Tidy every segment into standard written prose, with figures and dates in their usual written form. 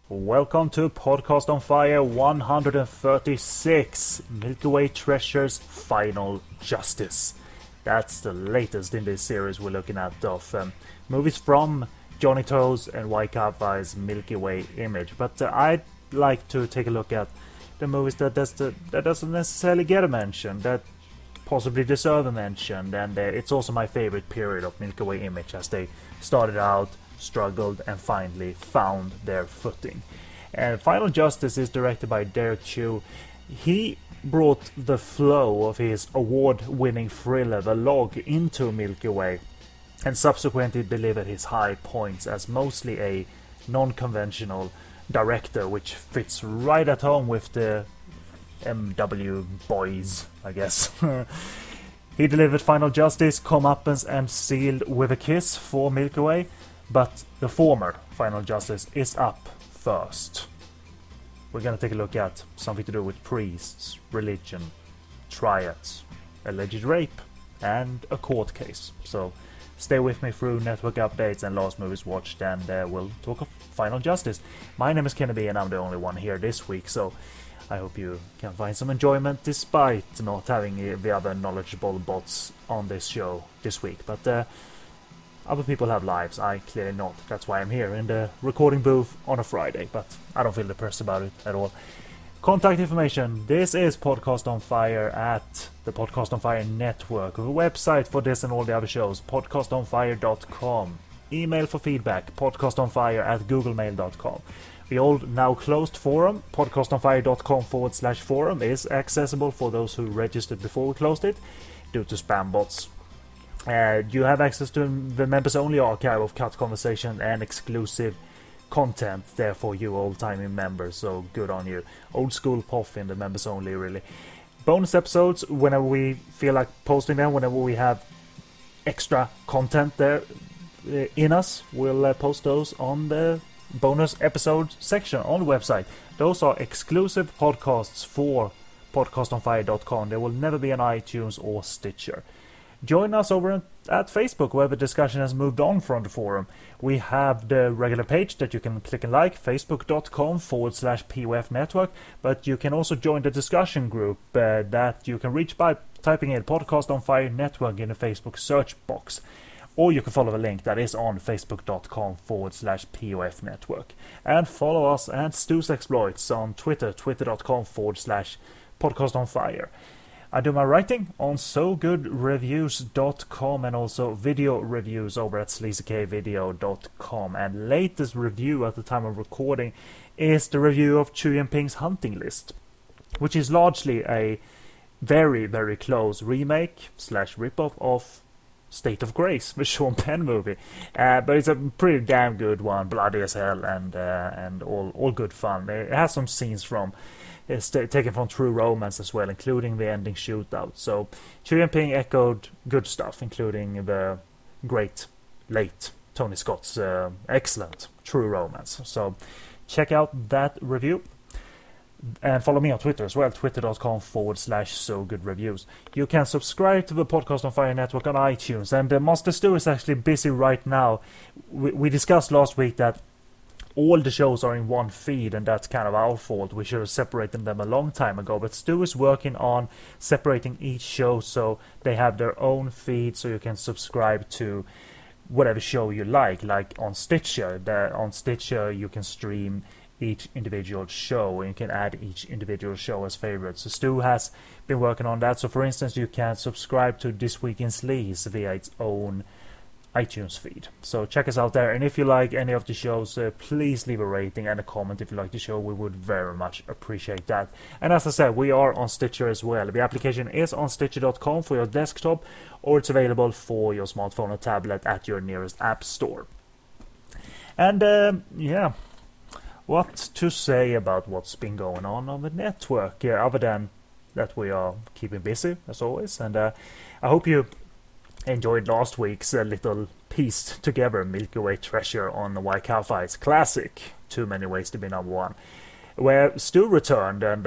Welcome to Podcast on Fire 136, Milky Way Treasure's Final Justice. That's the latest in this series we're looking at of movies from Johnny To's and Waikawai's Milky Way image. But I'd like to take a look at the movies that doesn't necessarily get a mention, that possibly deserve a mention, and it's also my favorite period of Milky Way image as they started out, struggled, and finally found their footing. And Final Justice is directed by Derek Chew. He brought the flow of his award-winning thriller The Log into Milky Way, and subsequently delivered his high points as mostly a non-conventional director, which fits right at home with the MW boys, I guess. He delivered Final Justice, Comeuppance, and Sealed with a Kiss for Milky Way, but the former, Final Justice, is up first. We're gonna take a look at something to do with priests, religion, triads, alleged rape, and a court case. So stay with me through network updates and last movies watched, and we'll talk of Final Justice. My name is Kennedy, and I'm the only one here this week, so I hope you can find some enjoyment despite not having the other knowledgeable bots on this show this week. But other people have lives, I clearly not. That's why I'm here in the recording booth on a Friday, but I don't feel depressed about it at all. Contact information. This is Podcast on Fire at the Podcast on Fire Network. A website for this and all the other shows, podcastonfire.com. Email for feedback, podcastonfire@googlemail.com. The old now closed forum, podcastonfire.com/forum, is accessible for those who registered before we closed it, due to spam bots. You have access to the members-only archive of cut conversation and exclusive content there for you old-timey members, so good on you. Old school POF in the members-only, really. Bonus episodes whenever we feel like posting them, whenever we have extra content there in us, we'll post those on the bonus episode section on the website. Those are exclusive podcasts for podcastonfire.com. They will never be on iTunes or Stitcher. Join us over at Facebook, where the discussion has moved on from the forum. We have the regular page that you can click and like, facebook.com/POF network, but you can also join the discussion group that you can reach by typing in Podcast on Fire Network in the Facebook search box. Or you can follow the link that is on facebook.com/POF network. And follow us and Stu's Exploits on Twitter, twitter.com/Podcast on Fire. I do my writing on sogoodreviews.com and also video reviews over at sleazykvideo.com. And latest review at the time of recording is the review of Chu Yinping's Hunting List, which is largely a very, very close remake / ripoff of State of Grace, the Sean Penn movie. But it's a pretty damn good one, bloody as hell, and all good fun. It has some scenes from it's taken from True Romance as well, including the ending shootout. So Chu Yinping echoed good stuff, including the great late Tony Scott's excellent True Romance. So check out that review. And follow me on Twitter as well, twitter.com/sogoodreviews. You can subscribe to the Podcast on Fire Network on iTunes, and Master Stu is actually busy right now. We discussed last week that all the shows are in one feed, and that's kind of our fault. We should have separated them a long time ago, but Stu is working on separating each show so they have their own feed, so you can subscribe to whatever show you like on Stitcher. On Stitcher you can stream each individual show, and you can add each individual show as favorites. So Stu has been working on that. So for instance, you can subscribe to This Week in Sleaze via its own iTunes feed. So check us out there, and if you like any of the shows, please leave a rating and a comment if you like the show. We would very much appreciate that. And as I said, we are on Stitcher as well. The application is on Stitcher.com for your desktop, or it's available for your smartphone or tablet at your nearest app store. And what to say about what's been going on the network, other than that we are keeping busy as always. And I hope you enjoyed last week's little pieced together Milky Way treasure on the Waikawai's classic Too Many Ways to Be Number One, where Stu returned, and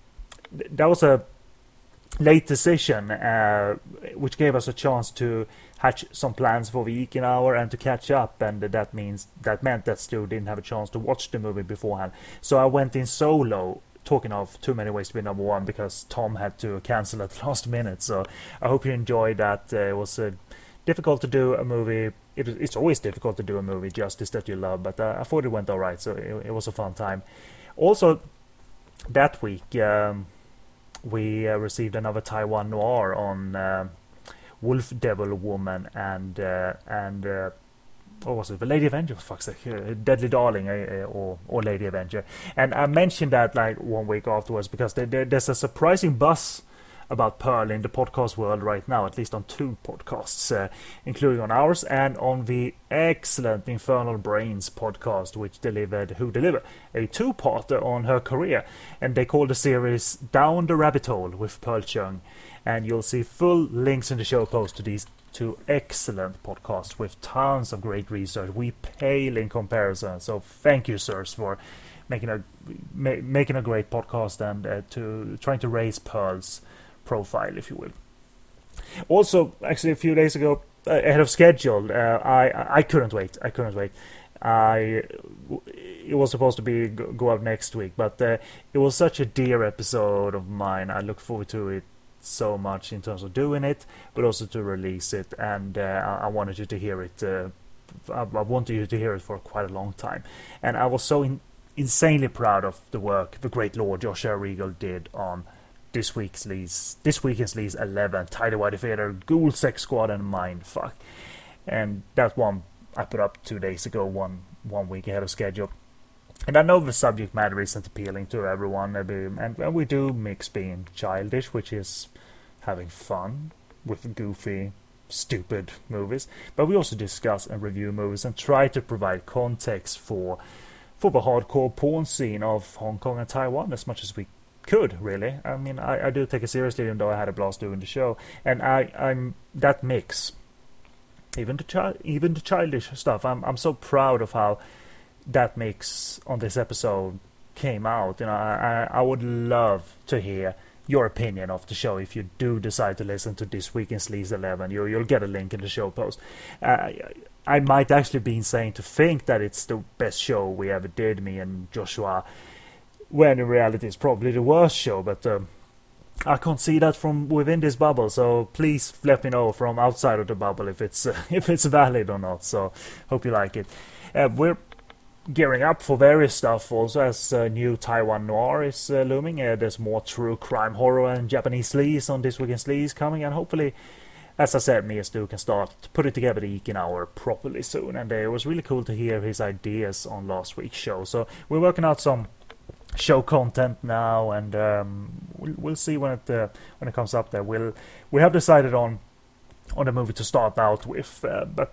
that was a late decision, which gave us a chance to hatch some plans for the Ekin Hour and to catch up, and that meant that Stu didn't have a chance to watch the movie beforehand. So I went in solo, talking of Too Many Ways to Be Number One, because Tom had to cancel at the last minute. So I hope you enjoyed that. It was difficult to do a movie. It's always difficult to do a movie justice that you love, but I thought it went alright, so it was a fun time. Also, that week we received another Taiwan noir on Wolf Devil Woman and what was it? The Lady Avenger, for fuck's sake, Deadly Darling, or Lady Avenger. And I mentioned that like 1 week afterwards because there's a surprising buzz about Pearl in the podcast world right now, at least on 2 podcasts, including on ours and on the excellent Infernal Brains podcast, which delivered a 2-parter on her career, and they call the series Down the Rabbit Hole with Pearl Chung, and you'll see full links in the show post to these 2 excellent podcasts with tons of great research. We pale in comparison, so thank you, sirs, for making a great podcast and to trying to raise Pearl's profile, if you will. Also, actually, a few days ago, ahead of schedule, I couldn't wait. It was supposed to be go out next week, but it was such a dear episode of mine. I look forward to it so much in terms of doing it, but also to release it, and I wanted you to hear it. I wanted you to hear it for quite a long time, and I was so insanely proud of the work the great Lord Joshua Regal did on this weekend's Lee's 11, Tidy Whitey Theater, Ghoul Sex Squad, and Mindfuck. And that one I put up 2 days ago, one week ahead of schedule. And I know the subject matter isn't appealing to everyone, and we do mix being childish, which is having fun with goofy, stupid movies, but we also discuss and review movies and try to provide context for the hardcore porn scene of Hong Kong and Taiwan as much as we could, really. I mean, I do take it seriously, even though I had a blast doing the show, and I'm that mix, even the childish stuff. I'm so proud of how that mix on this episode came out. You know, I would love to hear your opinion of the show if you do decide to listen to this week in Sleaze 11. You'll get a link in the show post. I might actually be insane to think that it's the best show we ever did, me and Joshua, when in reality it's probably the worst show, but I can't see that from within this bubble, so please let me know from outside of the bubble if it's valid or not. So hope you like it. We're gearing up for various stuff also, as new Taiwan noir is looming. There's more true crime horror and Japanese sleaze on This Week in Sleaze coming, and hopefully, as I said, me and Stu can start putting together the Ekin Hour properly soon. And it was really cool to hear his ideas on last week's show. So we're working out some show content now, and we'll see when it comes up there. We have decided on the movie to start out with, but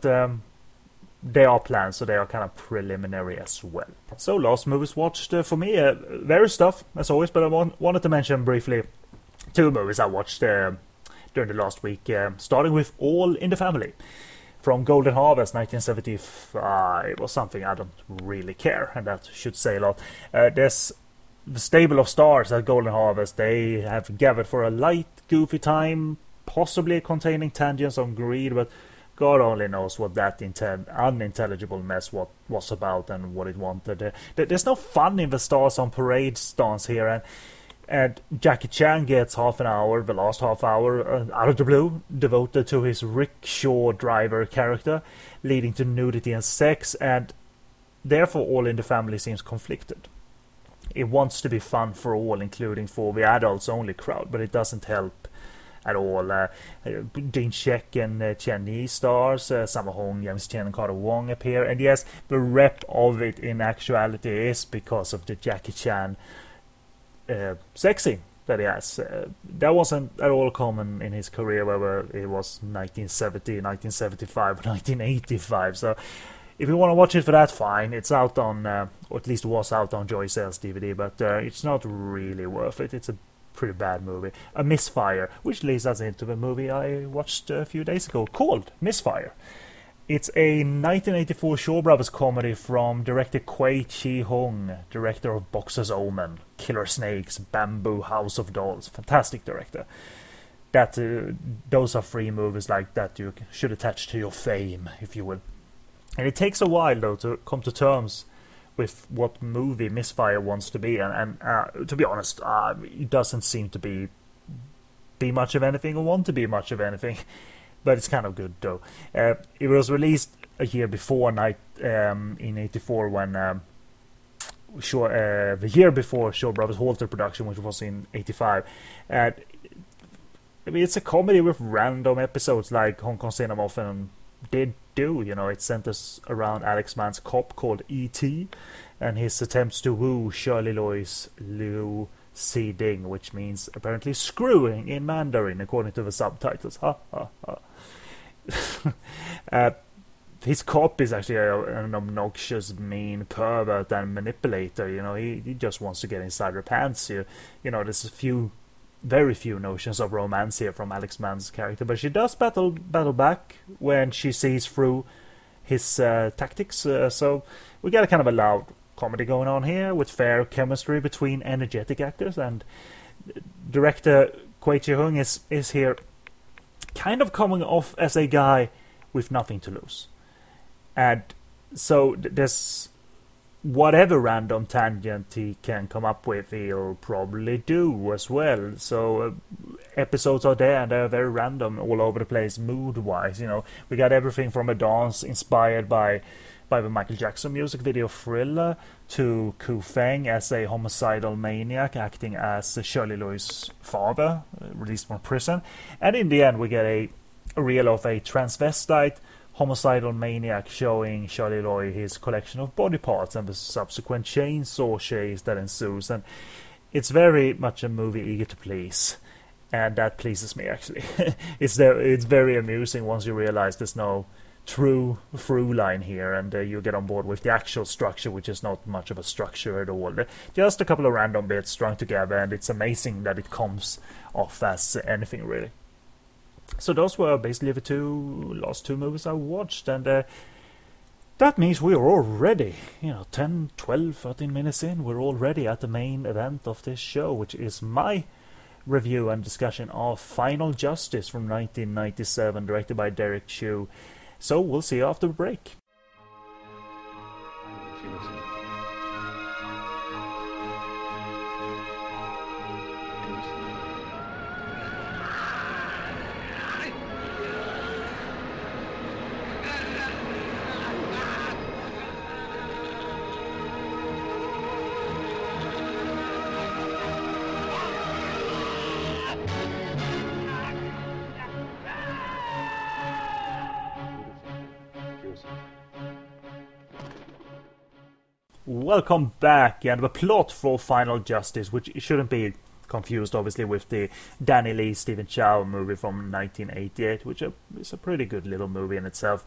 they are planned, so they are kind of preliminary as well. So last movies watched for me, various stuff as always, but I wanted to mention briefly 2 movies I watched during the last week, starting with All in the Family from Golden Harvest 1975. Was something I don't really care, and that should say a lot. There's the stable of stars at Golden Harvest. They have gathered for a light, goofy time, possibly containing tangents on greed, but God only knows what that unintelligible mess was about and what it wanted. There's no fun in the Stars on Parade stance here, and Jackie Chan gets half an hour, the last half hour, out of the blue, devoted to his rickshaw driver character, leading to nudity and sex, and therefore All in the Family seems conflicted. It wants to be fun for all, including for the adults-only crowd, but it doesn't help at all. Dean Sheck and Chen Yi stars, Sammo Hung, James Chen and Carter Wong appear, and yes, the rep of it in actuality is because of the Jackie Chan sex scene that he has. That wasn't at all common in his career, whether it was 1970, 1975, 1985, so if you want to watch it for that, fine. It's out on, or at least was out on Joy Sales DVD, but it's not really worth it. It's a pretty bad movie. A Misfire, which leads us into the movie I watched a few days ago, called Misfire. It's a 1984 Shaw Brothers comedy from director Kwei Chi-hung, director of Boxer's Omen, Killer Snakes, Bamboo, House of Dolls. Fantastic director. that those are free movies like that you should attach to your fame, if you will. And it takes a while though to come to terms with what movie Misfire wants to be, and to be honest, it doesn't seem to be much of anything or want to be much of anything, but it's kind of good though. It was released a year before in '84 when the year before Shaw Brothers halted production, which was in '85. I mean, it's a comedy with random episodes like Hong Kong cinema often did do. You know, it centers around Alex Mann's cop called E.T. and his attempts to woo Shirley Loy's Liu Si Ding, which means apparently screwing in Mandarin, according to the subtitles. Ha ha ha. His cop is actually an obnoxious, mean pervert and manipulator. You know, he just wants to get inside her pants. You know, there's very few notions of romance here from Alex Mann's character, but she does battle back when she sees through his tactics. So we got a kind of a loud comedy going on here with fair chemistry between energetic actors, and director Kwei Chi-hung is here kind of coming off as a guy with nothing to lose. And so there's whatever random tangent he can come up with, he'll probably do as well. So episodes are there, and they're very random, all over the place, mood-wise. You know, we got everything from a dance inspired by the Michael Jackson music video Thriller to Ku Feng as a homicidal maniac acting as Shirley Loy's father, released from prison. And in the end, we get a reel of a transvestite homicidal maniac showing Shirley Loy his collection of body parts and the subsequent chainsaw chase that ensues. And it's very much a movie eager to please, and that pleases me actually. It's very amusing once you realize there's no true through line here, and you get on board with the actual structure, which is not much of a structure at all. Just a couple of random bits strung together, and it's amazing that it comes off as anything really. So those were basically the last two movies I watched, and that means we're already, 10, 12, 13 minutes in, we're already at the main event of this show, which is my review and discussion of Final Justice from 1997, directed by Derek Chew. So we'll see you after the break. Welcome back, and the plot for Final Justice, which shouldn't be confused obviously with the Danny Lee Stephen Chow movie from 1988, which is a pretty good little movie in itself.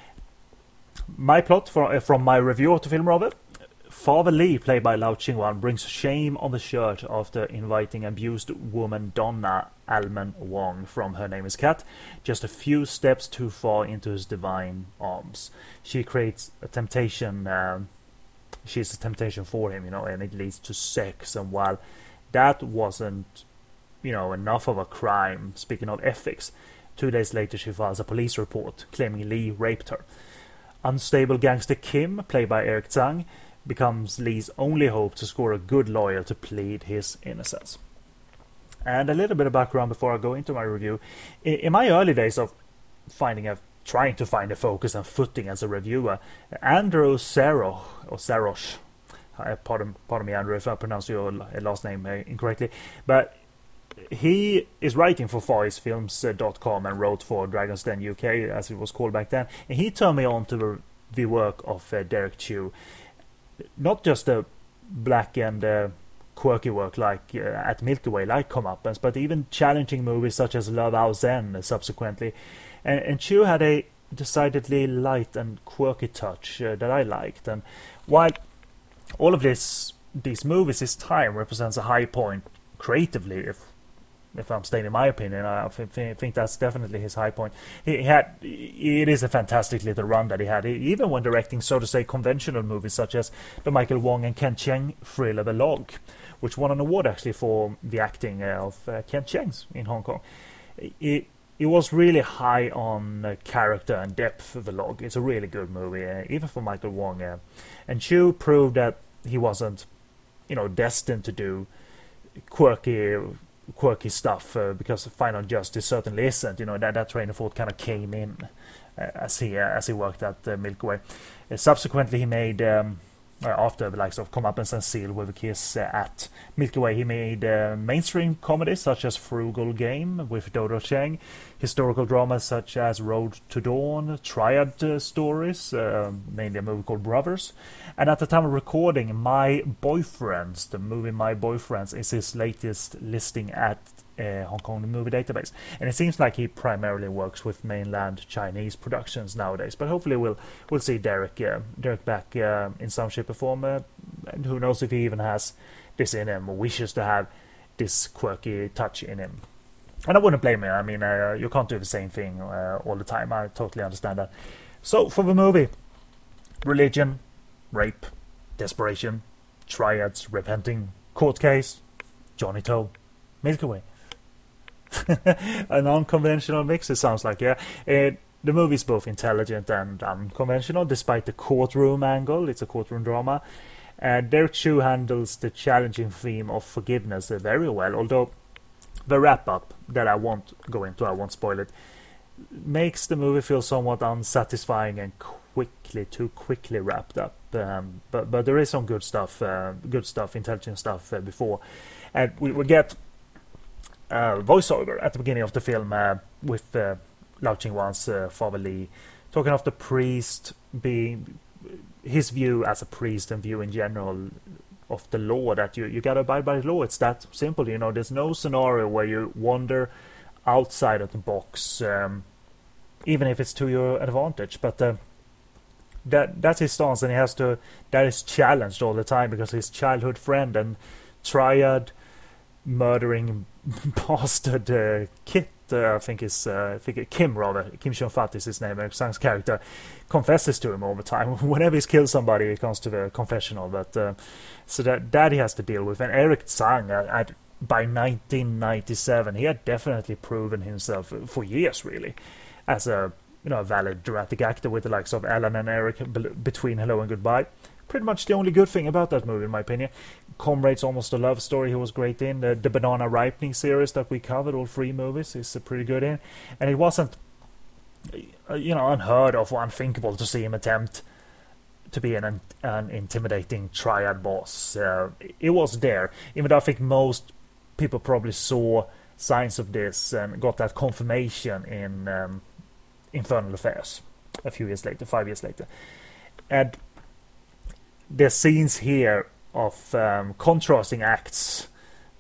My plot from my review of the film, rather: Father Lee, played by Lau Ching-wan, brings shame on the church after inviting abused woman Donna Alman Wong from Her Name is Cat just a few steps too far into his divine arms. She creates a temptation. She's a temptation for him, and it leads to sex. And while that wasn't, enough of a crime, speaking of ethics, 2 days later she files a police report claiming Lee raped her. Unstable gangster Kim, played by Eric Tsang, becomes Lee's only hope to score a good lawyer to plead his innocence. And a little bit of background before I go into my review. In my early days of trying to find a focus and footing as a reviewer, Andrew Sarosh, pardon me Andrew if I pronounce your last name incorrectly, but he is writing for FarEastFilms.com and wrote for Dragon's Den UK, as it was called back then, and he turned me on to the work of Derek Chew. Not just the black and quirky work like at Milky Way, like Comeuppance, but even challenging movies such as Love How Zen subsequently. And Chew had a decidedly light and quirky touch that I liked. And while all of these movies, his time represents a high point creatively, if I'm stating my opinion, I think that's definitely his high point. It is a fantastic little run that he had, even when directing, so to say, conventional movies such as the Michael Wong and Ken Cheng thriller The Log, which won an award actually for the acting of Ken Cheng in Hong Kong. It it was really high on character and depth of the log. It's a really good movie, even for Michael Wong. And Chu proved that he wasn't, destined to do quirky stuff because Final Justice certainly isn't. That train of thought kind of came in as he worked at Milky Way. Subsequently, he made after the likes of Comeuppance and Seal with a Kiss at Milky Way, he made mainstream comedies such as Frugal Game with Dodo Chang, historical dramas such as Road to Dawn, Triad stories, mainly a movie called Brothers. And at the time of recording, the movie My Boyfriends, is his latest listing at Hong Kong Movie Database. And it seems like he primarily works with mainland Chinese productions nowadays. But hopefully we'll see Derek back in some shape or form. And who knows if he even has this in him or wishes to have this quirky touch in him. And I wouldn't blame him. I mean, you can't do the same thing all the time. I totally understand that. So for the movie, religion, rape, desperation, triads, repenting, court case, Johnny Toe, Milky Way. An unconventional mix, it sounds like, yeah. The movie's both intelligent and unconventional, despite the courtroom angle. It's a courtroom drama. Derek Chu handles the challenging theme of forgiveness very well, although the wrap-up that I won't go into, I won't spoil it, makes the movie feel somewhat unsatisfying and too quickly wrapped up. But there is some good stuff, intelligent stuff before. And we get voiceover at the beginning of the film with Lau Ching-wan's Father Lee talking of the priest being his view as a priest and view in general of the law, that you gotta abide by the law. It's that simple. There's no scenario where you wander outside of the box, even if it's to your advantage. But that's his stance, and that is challenged all the time because his childhood friend and triad murdering bastard Kit, I think Kim rather. Kim Chun-fat is his name. Tsang's character confesses to him all the time. Whenever he's killed somebody, it comes to the confessional. But so that he has to deal with. And Eric Tsang, by 1997, he had definitely proven himself for years, really, as a valid dramatic actor with the likes of Alan and Eric between Hello and Goodbye. Pretty much the only good thing about that movie, in my opinion. Comrades, Almost a Love Story, he was great in. The Banana Ripening series that we covered, all 3 movies, is pretty good in. And it wasn't, unheard of or unthinkable to see him attempt to be an intimidating triad boss. It was there, even though I think most people probably saw signs of this and got that confirmation in Infernal Affairs a few years later, 5 years later. And there's scenes here of contrasting acts,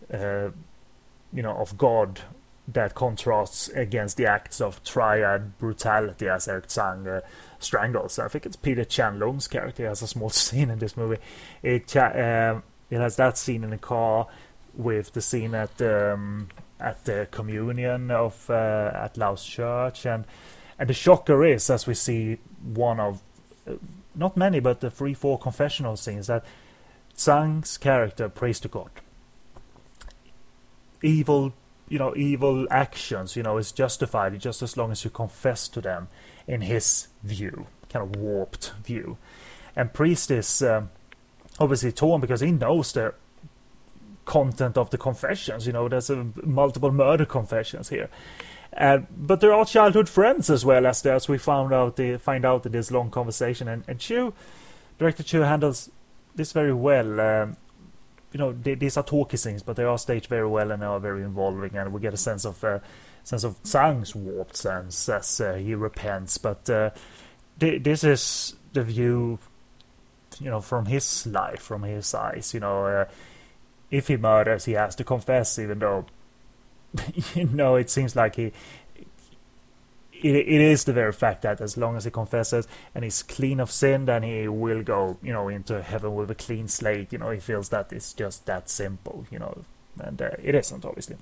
of God that contrasts against the acts of triad brutality as Eric Tsang strangles. I think it's Peter Chan-Lung's character has a small scene in this movie. It has that scene in the car with the scene at the communion of at Lau's church, and the shocker is, as we see one of not many, but the 3-4 confessional scenes, that Tsang's character prays to God. Evil actions, is justified just as long as you confess to them in his view, kind of warped view. And Priest is obviously torn because he knows the content of the confessions. There's multiple murder confessions here. But they're all childhood friends as well, as we find out in this long conversation. And Director Chu handles this very well. These are talky scenes, but they are staged very well and they are very involving. And we get a sense of Tsang's warped sense as he repents. But this is the view, from his life, from his eyes. If he murders, he has to confess, even though. It seems like it is the very fact that as long as he confesses and he's clean of sin, then he will go, into heaven with a clean slate. He feels that it's just that simple, and it isn't, obviously.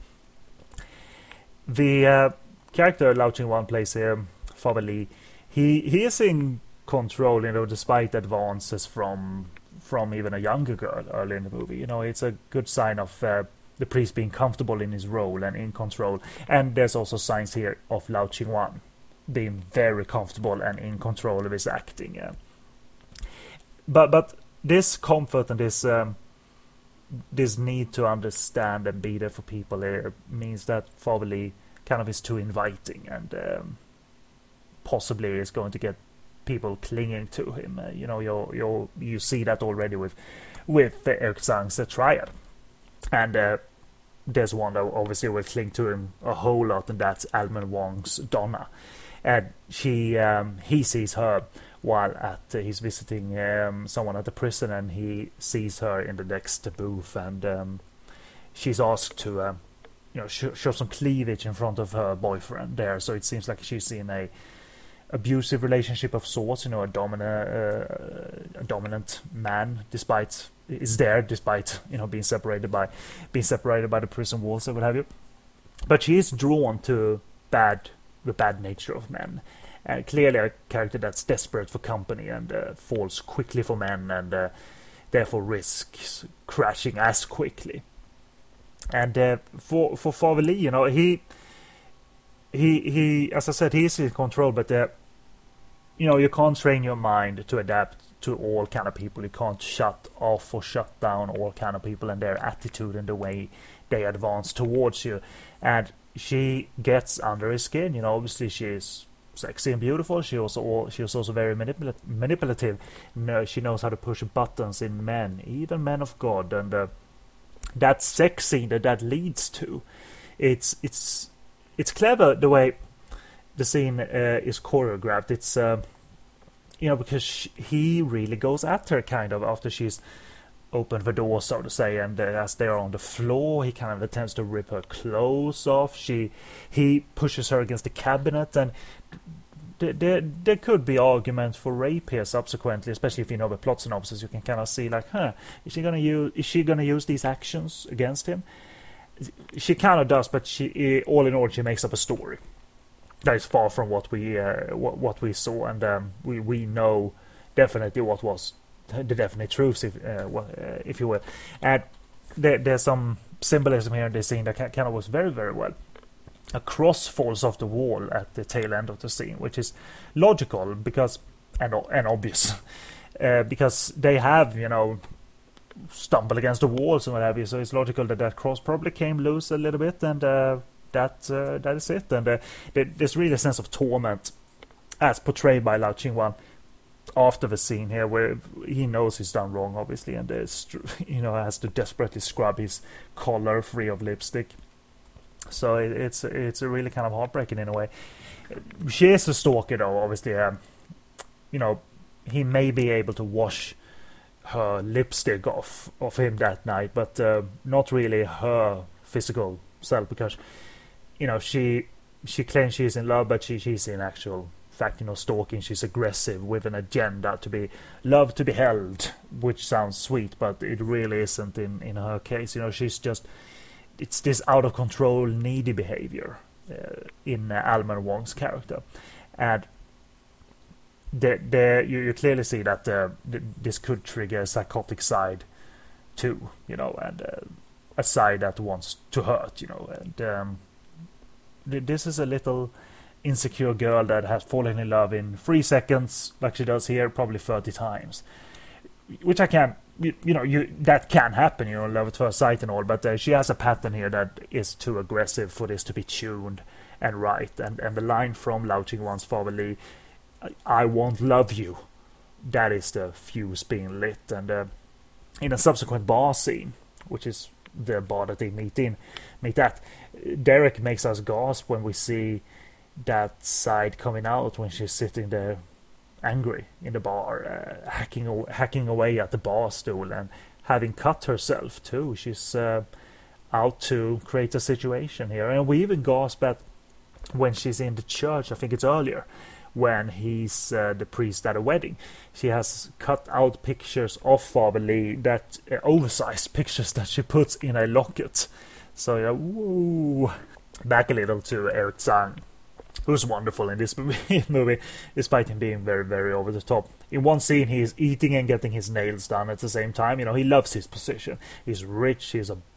The character Lau Ching-wan plays here, Father Lee, he is in control, despite advances from even a younger girl early in the movie. It's a good sign of the priest being comfortable in his role and in control. And there's also signs here of Lao Qingwan being very comfortable and in control of his acting. But this comfort and this need to understand and be there for people here means that Father Lee kind of is too inviting, and possibly is going to get people clinging to him. You see that already with Eric Tsang's Triad, and there's one that obviously will cling to him a whole lot, and that's Alman Wong's Donna. And he sees her while he's visiting someone at the prison, and he sees her in the next booth, and she's asked to show some cleavage in front of her boyfriend there. So it seems like she's in a abusive relationship of sorts. A dominant man, despite being separated by the prison walls or what have you. But she is drawn to the bad nature of men. Clearly a character that's desperate for company and falls quickly for men, and therefore risks crashing as quickly. And for Father Lee, he as I said, he is in control, but you can't train your mind to adapt to all kind of people. You can't shut off or shut down all kind of people and their attitude and the way they advance towards you. And she gets under his skin. Obviously she is sexy and beautiful. She was also very manipulative. She knows how to push buttons in men, even men of God. And that sex scene that leads to, it's clever the way the scene is choreographed. It's because he really goes at her kind of after she's opened the door, so to say, and as they're on the floor, he kind of attempts to rip her clothes off. He pushes her against the cabinet, and there could be arguments for rape here subsequently, especially if you know the plot synopsis. You can kind of see like, is she gonna use these actions against him? She kind of does, but all in all, she makes up a story that is far from what we saw, and we know definitely what was the definite truth, if you will. And there's some symbolism here in this scene that kind of works very, very well. A cross falls off the wall at the tail end of the scene, which is logical because and obvious because they have stumbled against the walls and what have you. So it's logical that cross probably came loose a little bit, and that is it. And there's really a sense of torment as portrayed by Lao Qingwan after the scene here, where he knows he's done wrong, obviously, and has to desperately scrub his collar free of lipstick. So it's a really kind of heartbreaking in a way. She is a stalker, though, obviously. He may be able to wash her lipstick off of him that night, but not really her physical self, because she claims she's in love, but she's in actual fact stalking. She's aggressive with an agenda to be loved, to be held, which sounds sweet, but it really isn't in her case. It's this out of control needy behavior in Alman Wong's character, and you clearly see that this could trigger a psychotic side too, and a side that wants to hurt, and this is a little insecure girl that has fallen in love in 3 seconds, like she does here, probably 30 times, which I can't, that can happen, love at first sight and all, but she has a pattern here that is too aggressive for this to be tuned and right, and the line from Lao Qingwan's Father Lee, I won't love you, that is the fuse being lit. And in a subsequent bar scene, which is the bar that they meet at, Derek makes us gasp when we see that side coming out when she's sitting there angry in the bar, hacking away at the bar stool and having cut herself too. She's out to create a situation here, and we even gasp at when she's in the church. I think it's earlier when he's the priest at a wedding. She has cut out pictures of Father Lee, that oversized pictures that she puts in a locket. So woo. Back a little to Eric Tsang, who's wonderful in this movie, despite him being very, very over the top. In one scene, he is eating and getting his nails done at the same time. He loves his position. He's rich, he's a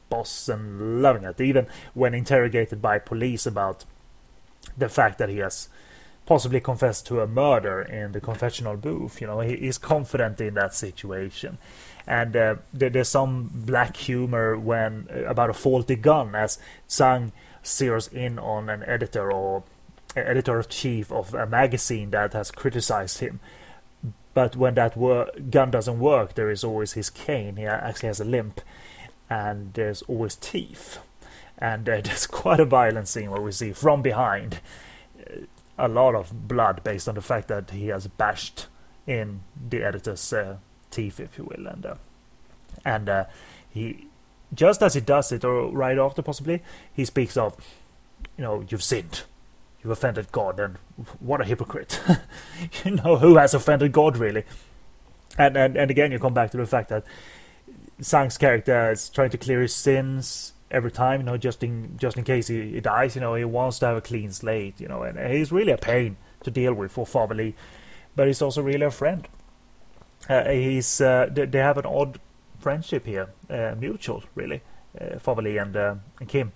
boss and loving it. Even when interrogated by police about the fact that he has possibly confessed to a murder in the confessional booth, he's confident in that situation. And there's some black humor when about a faulty gun, as Tsang zeroes in on an editor-chief of a magazine that has criticized him. But when that gun doesn't work, there is always his cane. He actually has a limp, and there's always teeth. And there's quite a violent scene where we see from behind a lot of blood based on the fact that he has bashed in the editor's teeth, if you will. And he, just as he does it, or right after possibly, he speaks of, you've sinned. You've offended God, and what a hypocrite. Who has offended God, really? And again, you come back to the fact that Tsang's character is trying to clear his sins every time, just in case he dies. He wants to have a clean slate, and he's really a pain to deal with for Father Lee, but he's also really a friend. They have an odd friendship here, mutual, really, Father Lee and Kim.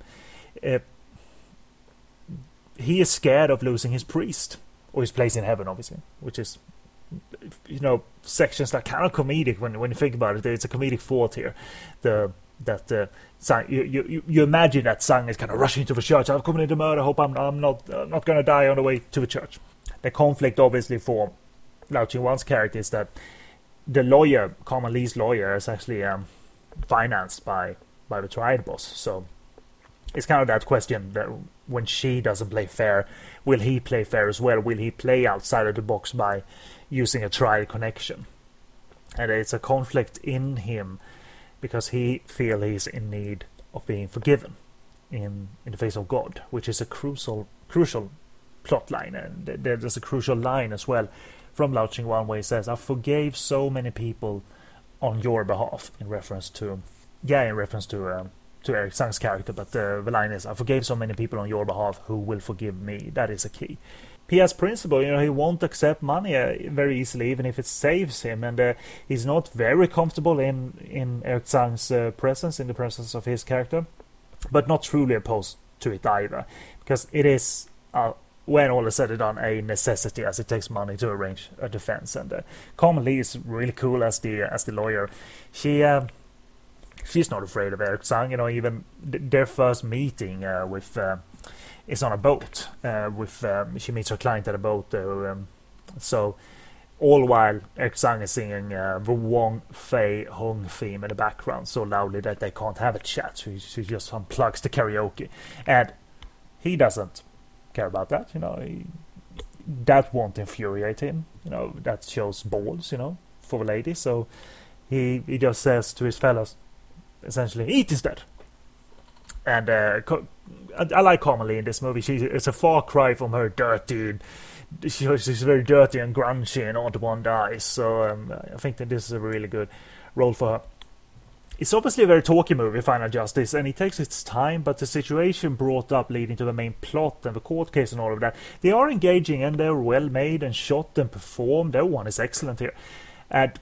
He is scared of losing his priest, or his place in heaven, obviously, which is, sections that are kind of comedic when you think about it. It's a comedic thought here. Tsang, you imagine that Tsang is kind of rushing to the church. I've committed a murder. I hope I'm not going to die on the way to the church. The conflict, obviously, for Lau Ching-wan's character is that the lawyer, Carmen Lee's lawyer, is actually financed by the triad boss. So it's kind of that question that when she doesn't play fair, will he play fair as well? Will he play outside of the box by using a triad connection? And it's a conflict in him because he feels he's in need of being forgiven in the face of God, which is a crucial plot line. And there's a crucial line as well from Lau Ching-wan where he says, I forgave so many people on your behalf, in reference to Eric Tsang's character, but the line is, I forgave so many people on your behalf, who will forgive me? That is a key. He has principle, he won't accept money very easily, even if it saves him, and he's not very comfortable in Eric Tsang's presence, in the presence of his character, but not truly opposed to it either, because it is, when all is said and done, a necessity, as it takes money to arrange a defense. And Carmen Lee is really cool as the lawyer. She's not afraid of Eric Tsang. Even their first meeting is on a boat. She meets her client at a boat. So all while Eric Tsang is singing the Wong Fei Hung theme in the background so loudly that they can't have a chat. She just unplugs the karaoke, and he doesn't care about that. That won't infuriate him. That shows balls. For the lady. So he just says to his fellows, essentially, eat instead. And I like Carmen Lee in this movie. It's a far cry from her dirty. She's very dirty and grungy and odd one dies. So I think that this is a really good role for her. It's obviously a very talky movie, Final Justice, and it takes its time, but the situation brought up leading to the main plot and the court case and all of that, they are engaging and they're well made and shot and performed. Everyone is excellent here. And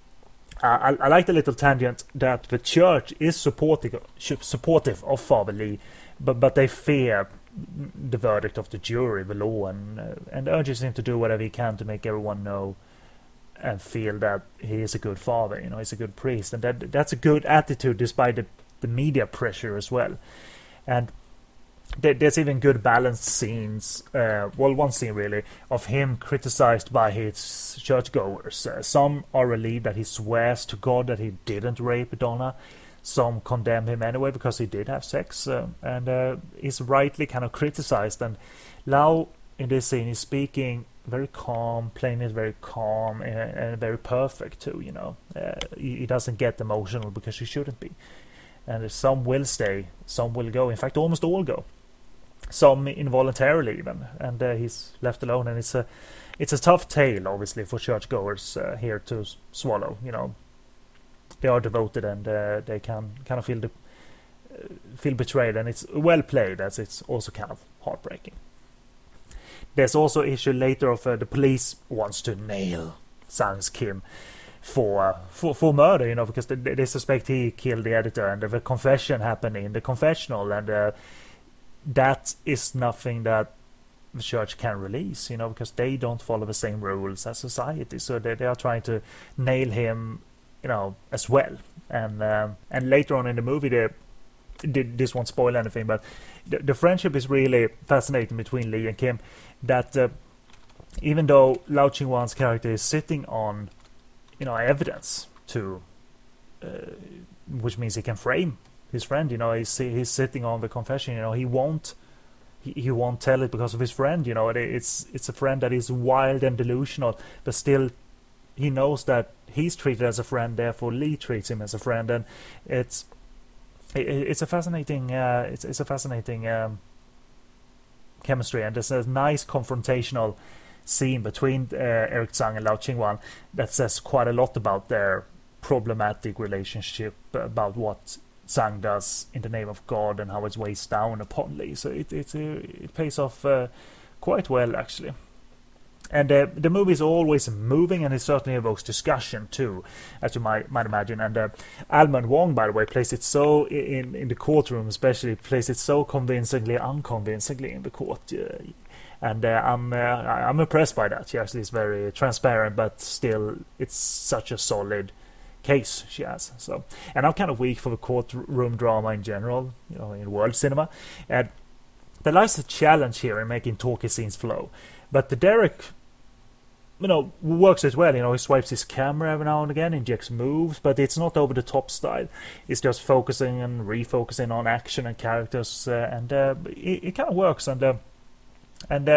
I like the little tangent that the church is supportive of Father Lee, but they fear the verdict of the jury, the law, and urges him to do whatever he can to make everyone know and feel that he is a good father. He's a good priest, and that's a good attitude despite the media pressure as well. And there's even good balanced scenes. One scene really of him criticized by his churchgoers. Some are relieved that he swears to God that he didn't rape Donna. Some condemn him anyway because he did have sex, and is rightly kind of criticized. And Lau in this scene is speaking very calm, playing it very calm and very perfect too. He doesn't get emotional because he shouldn't be. And some will stay, some will go. In fact, almost all go. Some involuntarily even, and he's left alone. And it's a tough tale, obviously, for churchgoers here to swallow. They are devoted, and they can kind of feel betrayed, and it's well played, as it's also kind of heartbreaking. There's also issue later of the police wants to nail Tsang's Kim, for murder, because they suspect he killed the editor, and the confession happened in the confessional, and that is nothing that the church can release, because they don't follow the same rules as society, so they are trying to nail him, as well, and later on in the movie, this won't spoil anything, but the friendship is really fascinating between Lee and Kim, that even though Lau Ching-wan's character is sitting on evidence to which means he can frame his friend, he's sitting on the confession, he won't tell it because of his friend, it's a friend that is wild and delusional, but still he knows that he's treated as a friend, therefore Lee treats him as a friend, and it's a fascinating chemistry, and there's a nice confrontational scene between Eric Tsang and Lau Ching-wan that says quite a lot about their problematic relationship, about what Tsang does in the name of God and how it's weighs down upon Lee. So it pays off quite well, actually. And the movie is always moving, and it certainly evokes discussion too, as you might imagine. And Almond Wong, by the way, plays it so in the courtroom, especially plays it so unconvincingly in the court. And I'm impressed by that. She actually is very transparent, but still, it's such a solid case she has. So, and I'm kind of weak for the courtroom drama in general, in world cinema. And there lies a challenge here in making talky scenes flow. But the Derek, works it well. He swipes his camera every now and again, injects moves, but it's not over the top style. It's just focusing and refocusing on action and characters, and it kind of works. And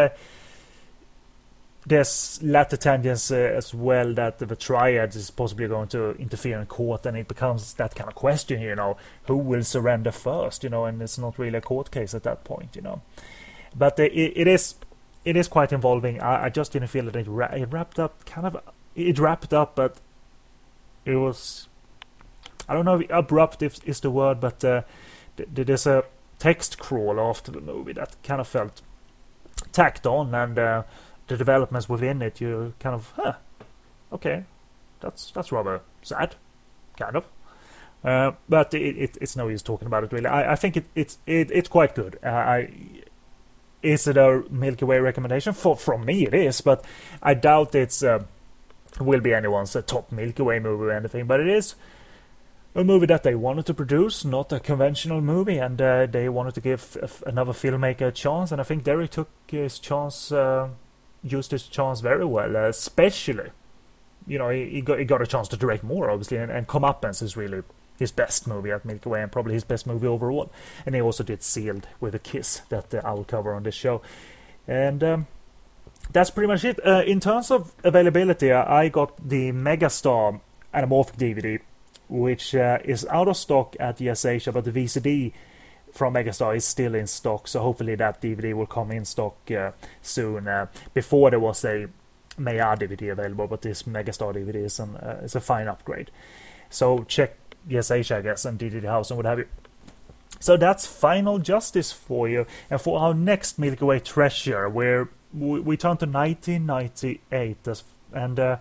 there's latter tangents as well, that the triad is possibly going to interfere in court, and it becomes that kind of question, who will surrender first, and it's not really a court case at that point, But it is quite involving. I just didn't feel that it wrapped up it wrapped up, but it was, I don't know if abrupt is the word, but there's a text crawl after the movie that kind of felt tacked on, and the developments within it, you kind of, okay, that's rather sad, kind of. But it's no use talking about it really. I think it's quite good. Is it a Milky Way recommendation? From me it is, but I doubt it's will be anyone's top Milky Way movie or anything. But it is a movie that they wanted to produce, not a conventional movie, and they wanted to give another filmmaker a chance, and I think Derek took his chance, used his chance very well, especially, he got a chance to direct more, obviously, and Comeuppance is really his best movie at Milky Way, and probably his best movie overall. And he also did Sealed with a Kiss, that I will cover on this show. And that's pretty much it. In terms of availability, I got the Megastar Anamorphic DVD, which is out of stock at Yes Asia, but the VCD from Megastar is still in stock, so hopefully that DVD will come in stock soon. Before there was a Meiyah DVD available, but this Megastar DVD is a fine upgrade. So check Yes Asia, I guess, and DDD House and what have you. So that's Final Justice for you. And for our next Milky Way treasure, where we turn to 1998, and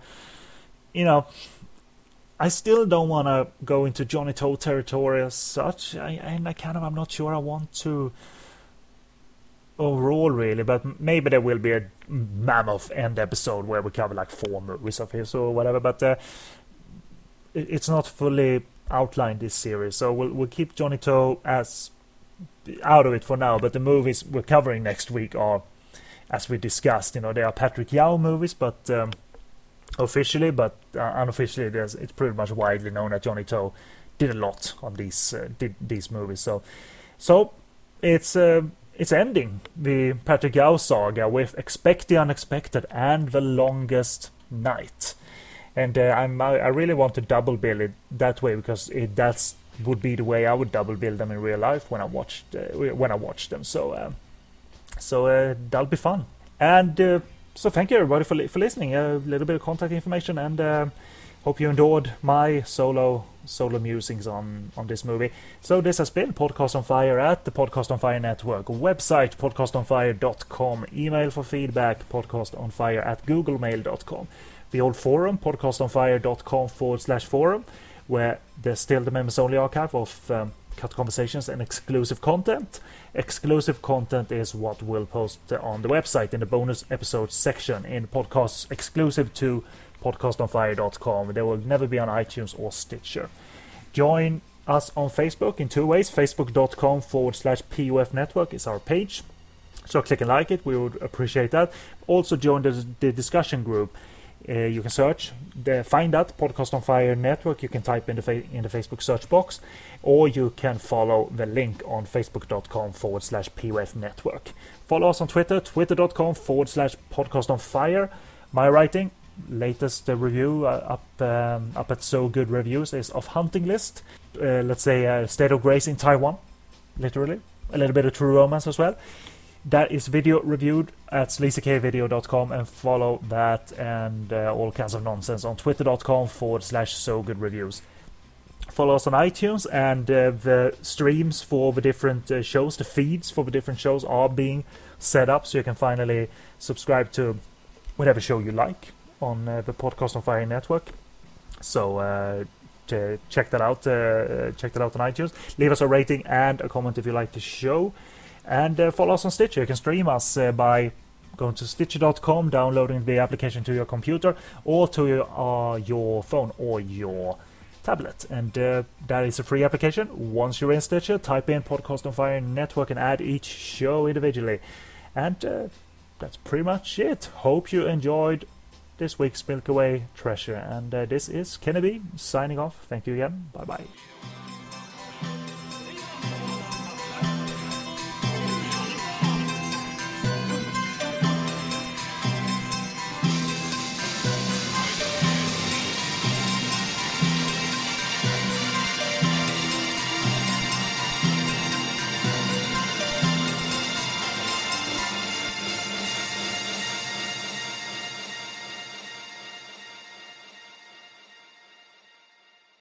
I still don't want to go into Johnny To territory as such, I'm not sure I want to overall, really, but maybe there will be a mammoth end episode where we cover like 4 movies of his or whatever, but it's not fully outlined, this series, so we'll keep Johnny To as out of it for now. But the movies we're covering next week are, as we discussed, they are Patrick Yao movies, but officially, but unofficially, it's pretty much widely known that Johnny To did a lot on these movies. So it's ending the Patrick Yao saga with Expect the Unexpected and The Longest Night. And I really want to double bill it that way, because that's would be the way I would double bill them in real life when I watched them. So that'll be fun. And so thank you everybody for listening. A little bit of contact information, and hope you enjoyed my solo musings on this movie. So this has been Podcast on Fire at the Podcast on Fire Network. Website podcastonfire.com. Email for feedback podcastonfire@googlemail.com. the old forum, podcastonfire.com/forum, where there's still the members only archive of cut conversations and exclusive content. Exclusive content is what we'll post on the website in the bonus episodes section in podcasts exclusive to podcastonfire.com. They will never be on iTunes or Stitcher. Join us on Facebook in two ways. Facebook.com/PUF Network is our page. So click and like it. We would appreciate that. Also join the discussion group. You can find that Podcast on Fire Network. You can type in the Facebook search box, or you can follow the link on facebook.com/PUF Network. Follow us on Twitter, twitter.com/Podcast on Fire. My writing, latest review up at So Good Reviews is of Hunting List. Let's say State of Grace in Taiwan, literally. A little bit of true romance as well. That is video reviewed at sleazykvideo.com, and follow that and all kinds of nonsense on twitter.com/So Good Reviews. Follow us on iTunes, and the streams for the different shows, the feeds for the different shows are being set up, so you can finally subscribe to whatever show you like on the Podcast on Fire network. So check that out. Check that out on iTunes. Leave us a rating and a comment if you like the show. And follow us on Stitcher. You can stream us by going to Stitcher.com, downloading the application to your computer or to your phone or your tablet. And that is a free application. Once you're in Stitcher, type in Podcast on Fire Network and add each show individually. And that's pretty much it. Hope you enjoyed this week's Milky Way Treasure. And this is Kennedy signing off. Thank you again. Bye-bye.